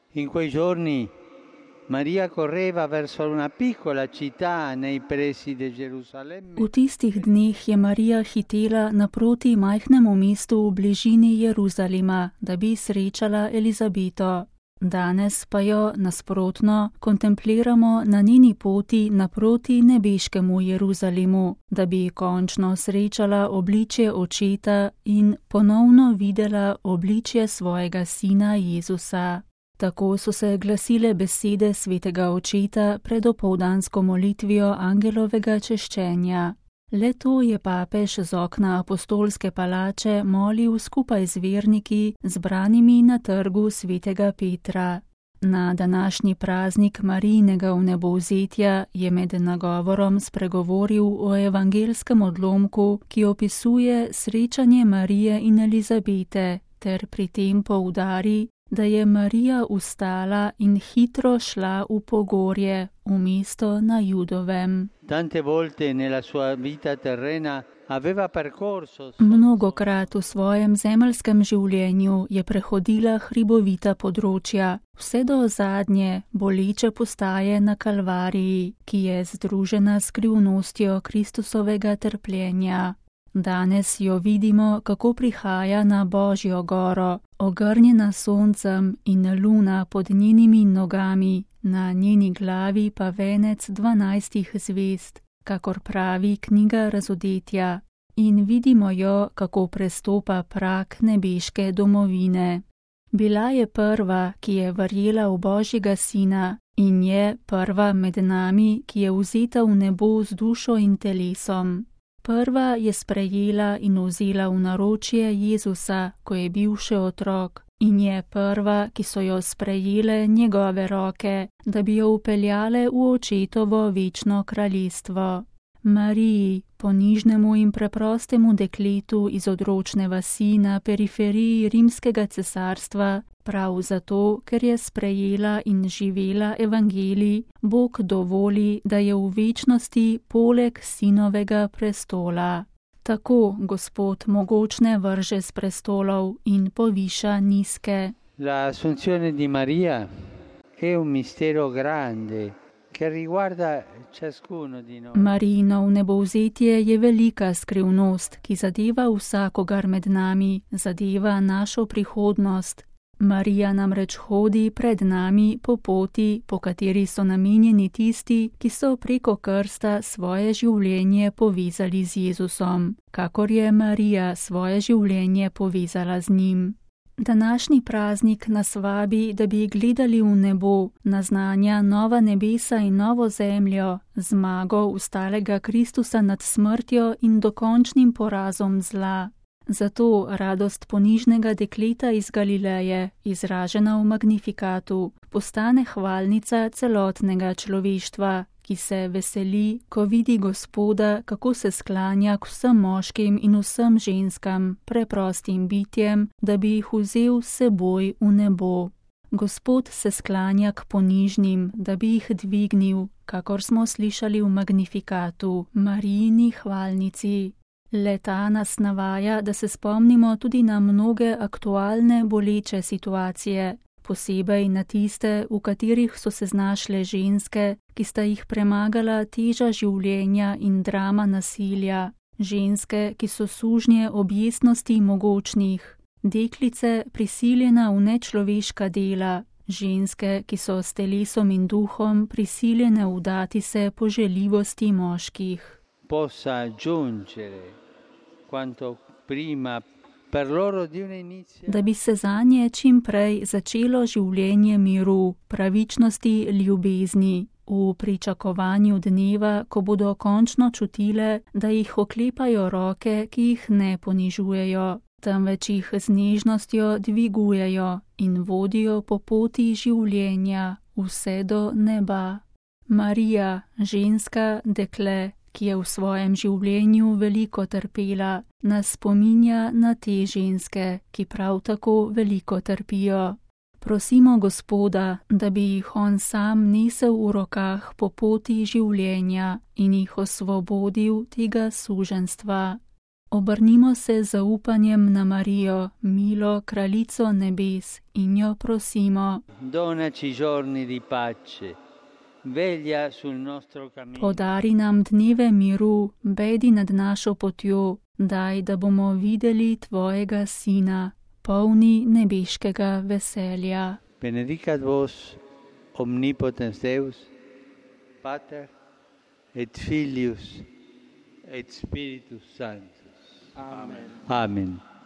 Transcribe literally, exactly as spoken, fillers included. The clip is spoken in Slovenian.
In quei giorni Maria correva verso una piccola città nei pressi di Gerusalemme. V tistih dneh je Marija hitela naproti majhnemu mestu v bližini Jeruzalema, da bi srečala Elizabeto. Danes pa jo, nasprotno, kontempliramo na njeni poti naproti nebeškemu Jeruzalemu, da bi končno srečala obličje očeta in ponovno videla obličje svojega sina Jezusa. Tako so se glasile besede svetega očeta pred opoldansko molitvijo angelovega češčenja. Le to je papež z okna apostolske palače molil skupaj z verniki, zbranimi na trgu svetega Petra. Na današnji praznik Marijinega vnebovzetja je med nagovorom spregovoril o evangelskem odlomku, ki opisuje srečanje Marije in Elizabete, ter pri tem poudari, da je Marija vstala in hitro šla v pogorje, v mesto na Judovem. Tante volte nella sua vita terrena aveva percorso. Mnogokrat v svojem zemeljskem življenju je prehodila hribovita področja, vse do zadnje boleče postaje na Kalvariji, ki je združena s skrivnostjo Kristusovega trpljenja. Danes jo vidimo, kako prihaja na Božjo goro, ogrnjena soncem in luna pod njenimi nogami, na njeni glavi pa venec dvanajstih zvezd, kakor pravi knjiga Razodetja. In vidimo jo, kako prestopa prag nebeške domovine. Bila je prva, ki je verjela v Božjega sina, in je prva med nami, ki je vzeta v nebo z dušo in telesom. Prva je sprejela in vzela v naročje Jezusa, ko je bil še otrok, in je prva, ki so jo sprejele njegove roke, da bi jo upeljale v očetovo večno kraljestvo. Mariji, ponižnemu in preprostemu dekletu iz odročne vasi na periferiji rimskega cesarstva, prav zato, ker je sprejela in živela evangelij, Bog dovoli, da je v večnosti poleg sinovega prestola. Tako Gospod mogočne vrže s prestolov in poviša nizke. La Assunzione di Maria è un mistero grande che riguarda ciascuno di noi. Marijino vnebovzetje je velika skrivnost, ki zadeva vsakogar med nami, zadeva našo prihodnost. Marija namreč hodi pred nami po poti, po kateri so namenjeni tisti, ki so preko krsta svoje življenje povezali z Jezusom, kakor je Marija svoje življenje povezala z njim. Današnji praznik nas vabi, da bi gledali v nebo, naznanja nova nebesa in novo zemljo, zmago ustalega Kristusa nad smrtjo in dokončnim porazom zla. Zato radost ponižnega dekleta iz Galileje, izražena v Magnifikatu, postane hvalnica celotnega človeštva, ki se veseli, ko vidi Gospoda, kako se sklanja k vsem moškim in vsem ženskam, preprostim bitjem, da bi jih vzel s seboj v nebo. Gospod se sklanja k ponižnim, da bi jih dvignil, kakor smo slišali v Magnifikatu, Marijini hvalnici. Leta nas navaja, da se spomnimo tudi na mnoge aktualne boleče situacije, posebej na tiste, v katerih so se znašle ženske, ki sta jih premagala teža življenja in drama nasilja, ženske, ki so sužnje objestnosti mogočnih, deklice prisiljena v nečloveška dela, ženske, ki so s telesom in duhom prisiljene vdati se poželjivosti moških. Possa aggiungere quanto prima per loro di un inizio. Da bi se zanje čim prej začelo življenje miru, pravičnosti, ljubezni, v pričakovanju dneva, ko bodo končno čutile, da jih oklepajo roke, ki jih ne ponižujejo, temveč jih z nežnostjo dvigujejo in vodijo po poti življenja vse do neba. Marija, ženska, dekle, ki je v svojem življenju veliko trpela, nas spominja na te ženske, ki prav tako veliko trpijo. Prosimo Gospoda, da bi jih on sam nesel v rokah po poti življenja in jih osvobodil tega suženstva. Obrnimo se z zaupanjem na Marijo, milo kraljico nebes, in jo prosimo. Donaci giorni di pace, veglia sul nostro cammino. Podari nam dneve miru, bedi nad našo potjo, daj, da bomo videli tvojega sina, polni nebeškega veselja. Benedicat vos omnipotens Deus, Pater et Filius et Spiritus Sanctus. Amen. Amen.